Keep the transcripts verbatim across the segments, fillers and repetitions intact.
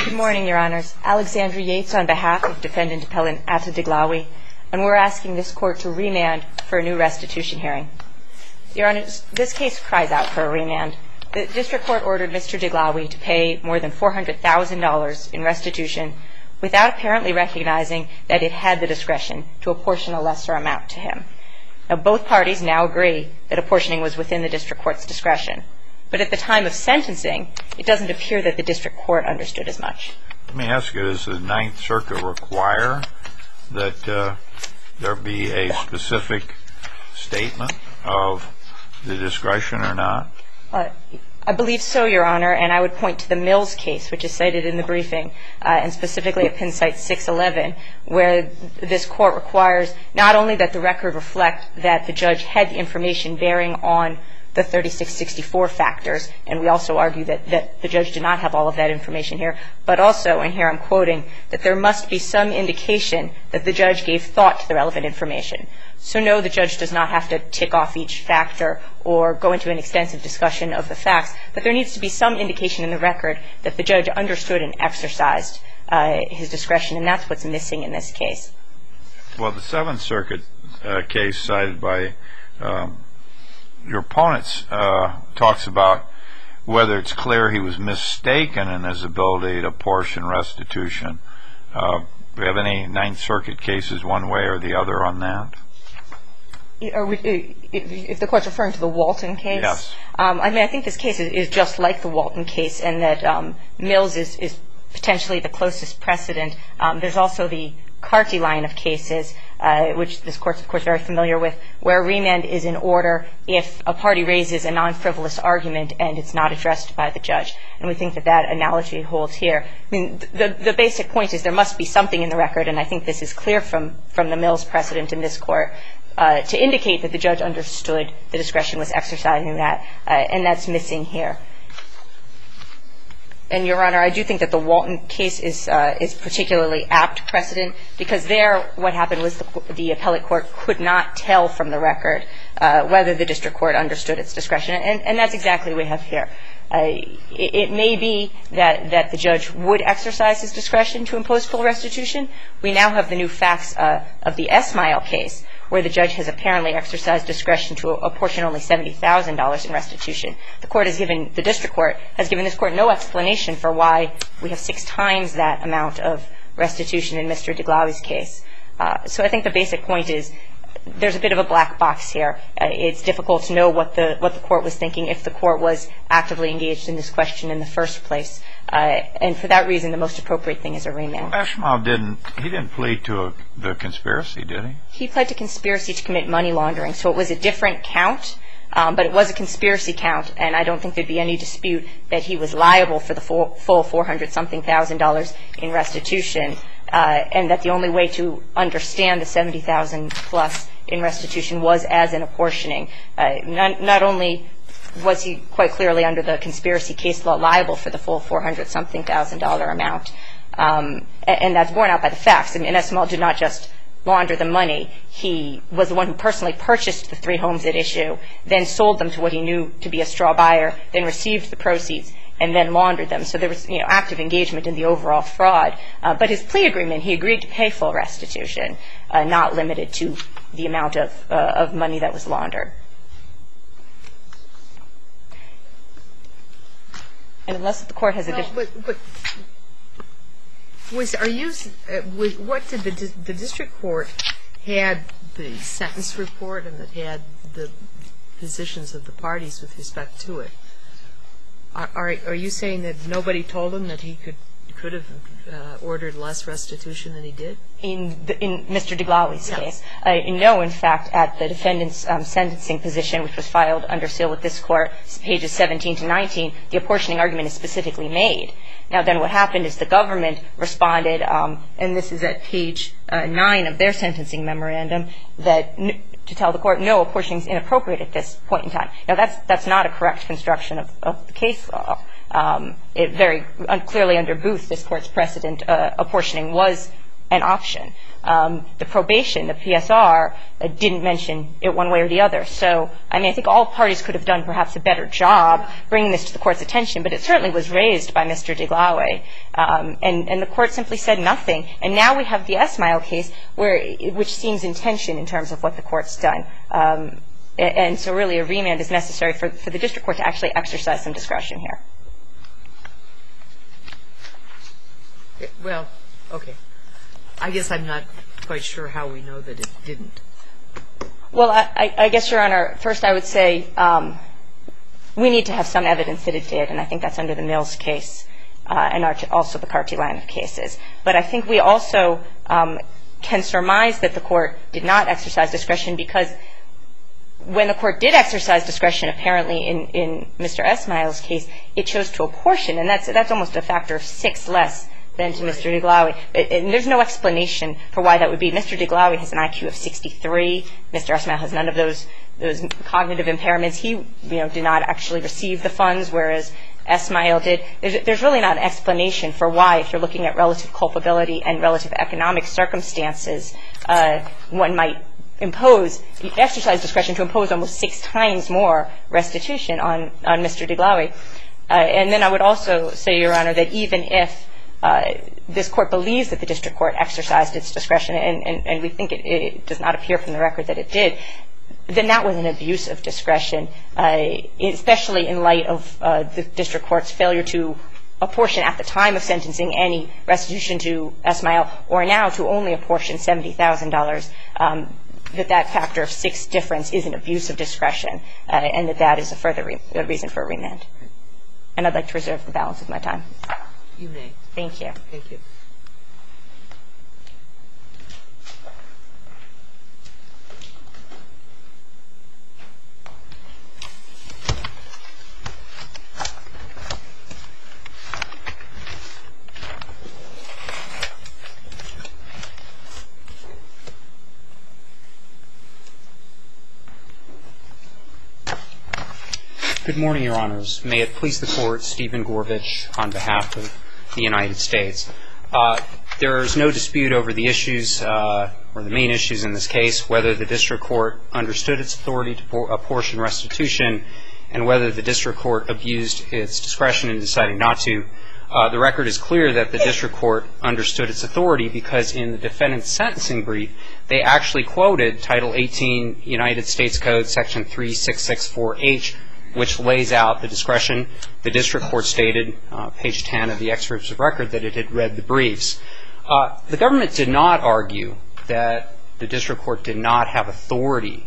Good morning, Your Honors. Alexandra Yates on behalf of Defendant Appellant Atta Deghlawi, and we're asking this Court to remand for a new restitution hearing. Your Honors, this case cries out for a remand. The District Court ordered Mister Deghlawi to pay more than four hundred thousand dollars in restitution without apparently recognizing that it had the discretion to apportion a lesser amount to him. Now, both parties now agree that apportioning was within the District Court's discretion. But at the time of sentencing, it doesn't appear that the District Court understood as much. Let me ask you, does the Ninth Circuit require that uh, there be a specific statement of the discretion or not? Uh, I believe so, Your Honor, and I would point to the Mills case, which is cited in the briefing, uh, and specifically at Penn Site six eleven, where this Court requires not only that the record reflect that the judge had the information bearing on the thirty-six sixty-four factors, and we also argue that, that the judge did not have all of that information here, but also, and here I'm quoting, that there must be some indication that the judge gave thought to the relevant information. So no, the judge does not have to tick off each factor or go into an extensive discussion of the facts, but there needs to be some indication in the record that the judge understood and exercised uh, his discretion, and that's what's missing in this case. Well, the Seventh Circuit uh, case cited by um, your opponents uh, talks about whether it's clear he was mistaken in his ability to apportion restitution. Uh, do we have any Ninth Circuit cases one way or the other on that? If the Court's referring to the Walton case? Yes. Um, I mean, I think this case is, is just like the Walton case in that um, Mills is, is potentially the closest precedent. Um, there's also the Carty line of cases, uh, which this Court's, of course, very familiar with, where remand is in order if a party raises a non-frivolous argument and it's not addressed by the judge. And we think that that analogy holds here. I mean, the, the basic point is there must be something in the record, and I think this is clear from, from the Mills precedent in this Court, uh, to indicate that the judge understood the discretion was exercising that, uh, and that's missing here. And, Your Honor, I do think that the Walton case is uh, is particularly apt precedent, because there what happened was the, the appellate court could not tell from the record uh, whether the district court understood its discretion, and, and that's exactly what we have here. Uh, it, it may be that, that the judge would exercise his discretion to impose full restitution. We now have the new facts uh, of the Esmail case, where the judge has apparently exercised discretion to apportion only seventy thousand dollars in restitution. The court has given, the district court has given this court no explanation for why we have six times that amount of restitution in Mister Deghlawi's case. Uh, so I think the basic point is there's a bit of a black box here. Uh, it's difficult to know what the what the court was thinking if the court was actively engaged in this question in the first place. Uh, and for that reason, the most appropriate thing is a remand. Well, Esmail didn't, he didn't plead to a, the conspiracy, did he? He pled to conspiracy to commit money laundering, so it was a different count, um, but it was a conspiracy count, and I don't think there'd be any dispute that he was liable for the full, full four hundred something thousand dollars in restitution, uh, and that the only way to understand the seventy thousand plus in restitution was as an apportioning. Uh, not, not only was he quite clearly under the conspiracy case law liable for the full four hundred something thousand dollar amount, um, and, and that's borne out by the facts. I mean, Esmail did not just launder the money. He was the one who personally purchased the three homes at issue, then sold them to what he knew to be a straw buyer, then received the proceeds, and then laundered them. So there was, you know, active engagement in the overall fraud. Uh, but his plea agreement, he agreed to pay full restitution, uh, not limited to the amount of uh, of money that was laundered. And unless the court has additional... Well, but, but was, are you, uh, was, what did the, the district court had the sentence report and that had the positions of the parties with respect to it? Are, are, are you saying that nobody told him that he could, could have uh, ordered less restitution than he did? In, the, in Mister Deghlawi's Yeah. case. Uh, no, in fact, at the defendant's um, sentencing position, which was filed under seal with this court, pages seventeen to nineteen, the apportioning argument is specifically made. Now, then what happened is the government responded, um, and this is at page uh, nine of their sentencing memorandum, that n- to tell the court, no, apportioning is inappropriate at this point in time. Now, that's that's not a correct construction of, of the case law. Um, it very clearly under Booth, this court's precedent, uh, apportioning was an option. Um, the probation, the P S R, uh, didn't mention it one way or the other. So, I mean, I think all parties could have done perhaps a better job bringing this to the court's attention, but it certainly was raised by Mister DeGlaue, um, and, and the court simply said nothing. And now we have the Esmail case, where which seems in tension in terms of what the court's done. Um, and so really a remand is necessary for, for the district court to actually exercise some discretion here. Well, okay. I guess I'm not quite sure how we know that it didn't. Well, I, I guess, Your Honor, first I would say um, we need to have some evidence that it did, and I think that's under the Mills case uh, and also the Carty line of cases. But I think we also um, can surmise that the court did not exercise discretion, because when the court did exercise discretion, apparently in, in Mister Esmail's case, it chose to apportion, and that's that's almost a factor of six less than to Mister DeGlaue. And there's no explanation for why that would be. Mister DeGlaue has an I Q of sixty-three. Mister Esmail has none of those those cognitive impairments. He, you know, did not actually receive the funds, whereas Esmail did. There's, there's really not an explanation for why, if you're looking at relative culpability and relative economic circumstances, uh, one might impose, exercise discretion to impose almost six times more restitution on, on Mister DeGlaue. Uh, and then I would also say, Your Honor, that even if Uh, this court believes that the district court exercised its discretion, and, and, and we think it, it does not appear from the record that it did, then that was an abuse of discretion, uh, especially in light of uh, the district court's failure to apportion at the time of sentencing any restitution to Esmail, or now to only apportion seventy thousand dollars. Um, that that factor of six difference is an abuse of discretion, uh, and that that is a further re- a reason for a remand. And I'd like to reserve the balance of my time. You may. Thank you. Thank you. Good morning, Your Honors. May it please the Court, Stephen Gorvich on behalf of the United States. Uh, there is no dispute over the issues, uh, or the main issues in this case, whether the district court understood its authority to apportion restitution and whether the district court abused its discretion in deciding not to. Uh, the record is clear that the district court understood its authority, because in the defendant's sentencing brief, they actually quoted Title eighteen United States Code, Section three six six four H, which lays out the discretion. The district court stated, uh, page ten of the excerpts of record, that it had read the briefs. Uh, the government did not argue that the district court did not have authority.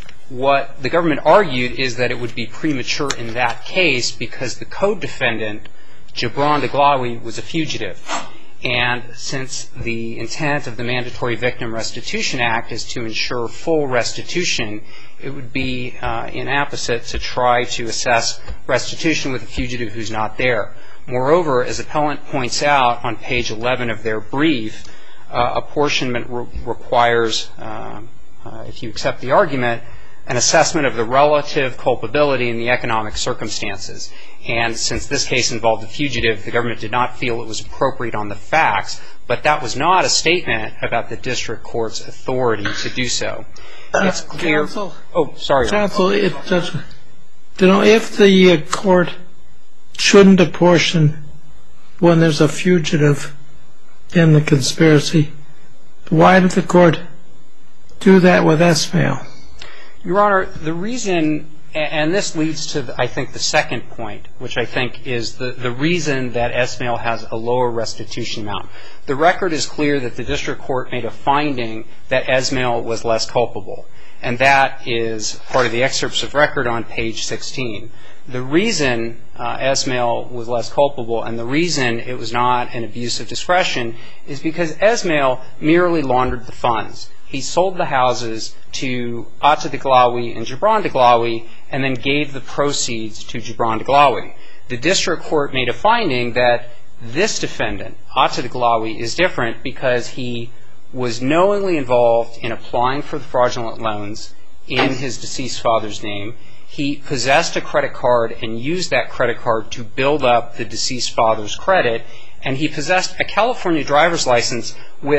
What the government argued is that it would be premature in that case because the co-defendant, Gibran DeGlaue, was a fugitive. And since the intent of the Mandatory Victim Restitution Act is to ensure full restitution, it would be uh, inapposite to try to assess restitution with a fugitive who's not there. Moreover, as appellant points out on page eleven of their brief, uh, apportionment re- requires, uh, uh, if you accept the argument, an assessment of the relative culpability and the economic circumstances. And since this case involved a fugitive, the government did not feel it was appropriate on the facts, but that was not a statement about the district court's authority to do so. It's clear. Counsel, oh, sorry. Counsel, if, Judge, you know, if the uh, court shouldn't apportion when there's a fugitive in the conspiracy, why did the court do that with Esmail? Your Honor, the reason, and this leads to, I think, the second point, which I think is the, the reason that Esmail has a lower restitution amount. The record is clear that the district court made a finding that Esmail was less culpable, and that is part of the excerpts of record on page sixteen. The reason uh, Esmail was less culpable and the reason it was not an abuse of discretion is because Esmail merely laundered the funds. He sold the houses to Atta DeGlaue and Gibran DeGlaue and then gave the proceeds to Gibran DeGlaue. The district court made a finding that this defendant, Atta DeGlaue, is different because he was knowingly involved in applying for the fraudulent loans in his deceased father's name. He possessed a credit card and used that credit card to build up the deceased father's credit, and he possessed a California driver's license with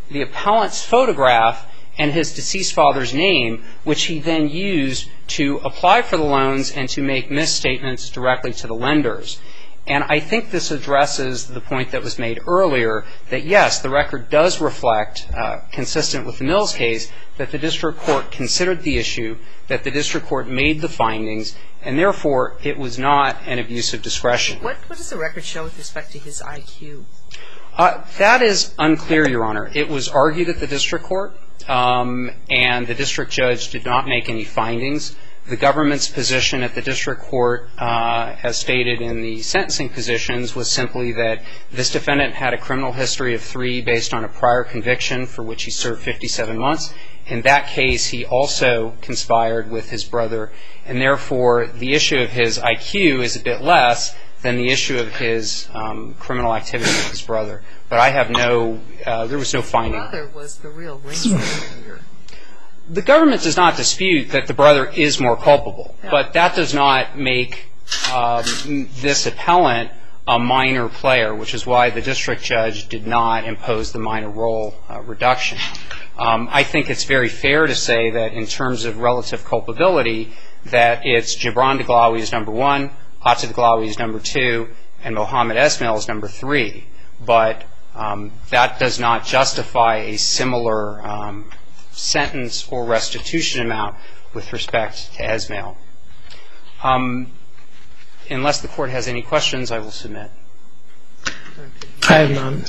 the appellant's photograph and his deceased father's name, which he then used to apply for the loans and to make misstatements directly to the lenders. And I think this addresses the point that was made earlier that, yes, the record does reflect, uh, consistent with the Mills case, that the district court considered the issue, that the district court made the findings, and therefore it was not an abuse of discretion. What, what does the record show with respect to his I Q? Uh, that is unclear, Your Honor. It was argued at the district court, um, and the district judge did not make any findings. The government's position at the district court, uh, as stated in the sentencing positions, was simply that this defendant had a criminal history of three based on a prior conviction for which he served fifty-seven months. In that case, he also conspired with his brother, and therefore the issue of his I Q is a bit less than the issue of his um, criminal activity with his brother. But I have no, uh, there was no finding. The brother was the real ringleader. The government does not dispute that the brother is more culpable, yeah. but that does not make um, this appellant a minor player, which is why the district judge did not impose the minor role uh, reduction. Um, I think it's very fair to say that in terms of relative culpability, that it's Gibran Deglawi is number one, Atta Deglawi is number two, and Mohammed Esmail is number three. But um, that does not justify a similar um, sentence or restitution amount with respect to Esmail. Um, unless the court has any questions, I will submit. I have none.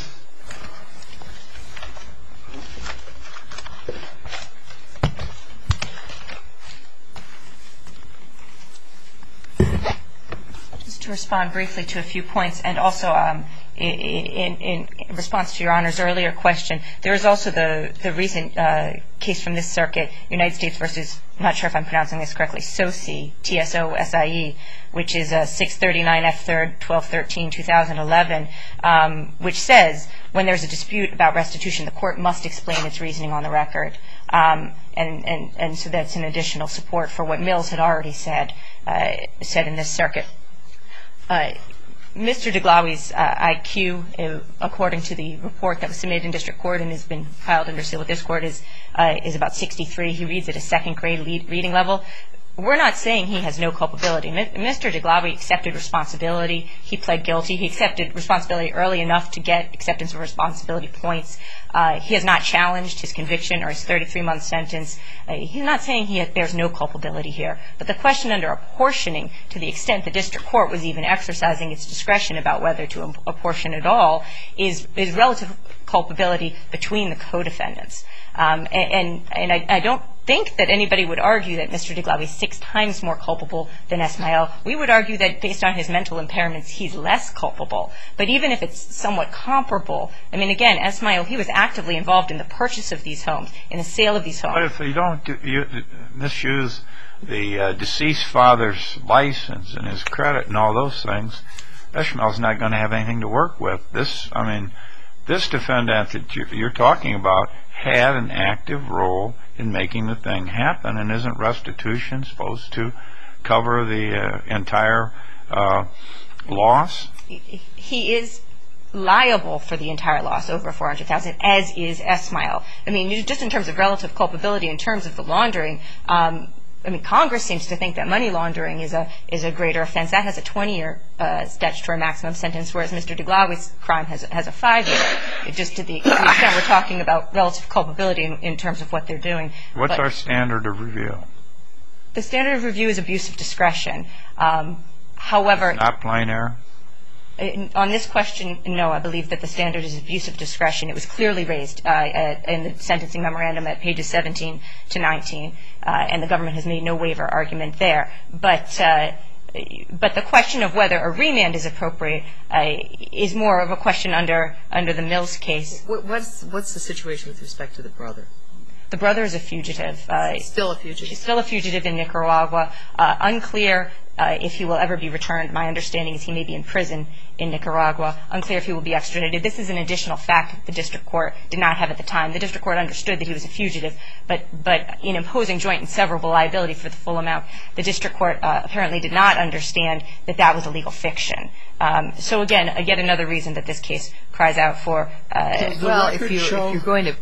Just to respond briefly to a few points, and also um, in, in, in response to Your Honor's earlier question, there is also the, the recent uh, case from this circuit, United States versus, I'm not sure if I'm pronouncing this correctly, SOSI, T S O S I E, which is uh, six thirty-nine F third, twelve thirteen, two thousand eleven, um, which says when there's a dispute about restitution, the court must explain its reasoning on the record. Um, and, and, and so that's an additional support for what Mills had already said, uh, said in this circuit. Uh, Mister Deglawi's uh, I Q, uh, according to the report that was submitted in district court and has been filed under seal with this court, is uh, is about sixty-three. He reads at a second grade lead reading level. We're not saying he has no culpability. Mister Deglawi accepted responsibility. He pled guilty. He accepted responsibility early enough to get acceptance of responsibility points. Uh, he has not challenged his conviction or his thirty-three month sentence. Uh, he's not saying he has, there's no culpability here. But the question under apportioning, to the extent the district court was even exercising its discretion about whether to apportion at all, is, is relative culpability between the co-defendants. Um, and and, and I, I don't think that anybody would argue that Mister Deglawi is six times more culpable than Esmail. We would argue that based on his mental impairments, he's less culpable. But even if it's somewhat comparable, I mean, again, Esmail, he was actively involved in the purchase of these homes, in the sale of these homes. But if you don't do, you misuse the uh, deceased father's license and his credit and all those things, Esmail's not going to have anything to work with. This, I mean, this defendant that you're talking about had an active role in making the thing happen, and isn't restitution supposed to cover the uh, entire uh, loss? He is liable for the entire loss, over four hundred thousand dollars, as is Esmail. I mean, just in terms of relative culpability, in terms of the laundering, um, I mean, Congress seems to think that money laundering is a is a greater offense. That has a twenty-year uh, statutory maximum sentence, whereas Mister Deglawi's crime has has a five-year. Just to the extent we're talking about relative culpability in, in terms of what they're doing. What's but our standard of review? The standard of review is abuse of discretion. Um, however, not plain error. On this question, no, I believe that the standard is abuse of discretion. It was clearly raised uh, at, in the sentencing memorandum at pages seventeen to nineteen, uh, and the government has made no waiver argument there. But uh, but the question of whether a remand is appropriate uh, is more of a question under under the Mills case. What's what's the situation with respect to the brother? The brother is a fugitive. Uh, still a fugitive. He's still a fugitive in Nicaragua. Uh, unclear uh, if he will ever be returned. My understanding is he may be in prison in Nicaragua. Unclear if he will be extradited. This is an additional fact that the district court did not have at the time. The district court understood that he was a fugitive, but but in imposing joint and severable liability for the full amount, the district court uh, apparently did not understand that that was a legal fiction. Um, so again, yet another reason that this case cries out for. Uh, well, if, you, if you're going to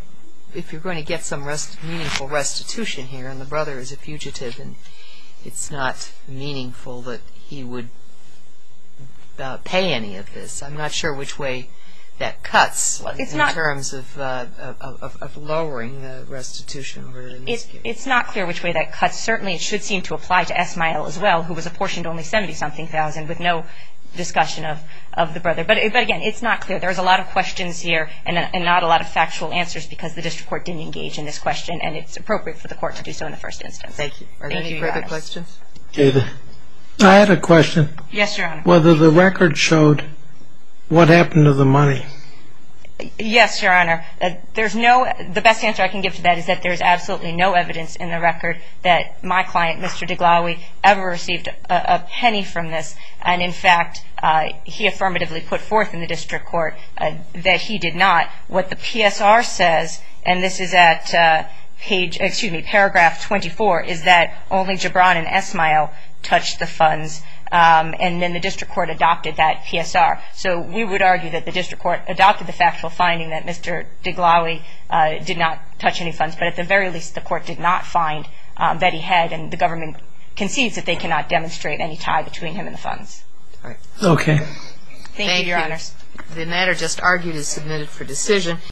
if you're going to get some rest, meaningful restitution here, and the brother is a fugitive, and it's not meaningful that he would uh, pay any of this. I'm not sure which way that cuts it's in not, terms of, uh, of, of, of lowering the restitution order in this it, case. It's not clear which way that cuts. Certainly it should seem to apply to Esmail as well, who was apportioned only seventy-something thousand with no discussion of, of the brother. But, but again, it's not clear. There's a lot of questions here and, and not a lot of factual answers because the district court didn't engage in this question, and it's appropriate for the court to do so in the first instance. Thank you. Are there Thank any you, Your further Honors. questions? Okay, the- I had a question. Yes, Your Honor. Whether the record showed what happened to the money. Yes, Your Honor. Uh, there's no, the best answer I can give to that is that there's absolutely no evidence in the record that my client, Mister Deglawi, ever received a, a penny from this. And in fact, uh, he affirmatively put forth in the district court uh, that he did not. What the P S R says, and this is at uh, page, excuse me, paragraph twenty-four, is that only Gibran and Esmail touched the funds. Um, and then the district court adopted that P S R. So we would argue that the district court adopted the factual finding that Mister Deglawi uh, did not touch any funds, but at the very least the court did not find um, that he had, and the government concedes that they cannot demonstrate any tie between him and the funds. All right. Okay. Thank, Thank you, Your you. Honors. The matter just argued is submitted for decision.